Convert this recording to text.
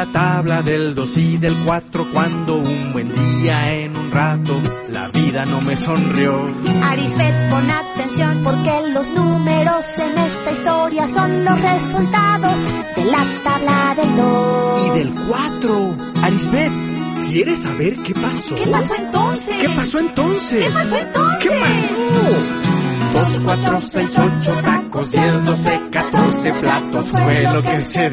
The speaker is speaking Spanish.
la tabla del 2 y del 4 cuando un buen día en un rato la vida no me sonrió. Arisbet, pon atención porque los números en esta historia son los resultados de la tabla del 2 y del 4. Arisbet, ¿quieres saber qué pasó? ¿Qué pasó entonces? ¿Qué pasó entonces? ¿Qué pasó entonces? ¿Qué pasó? 2, 4, 6, 8 tacos, 10, 12, 14 platos fue lo que se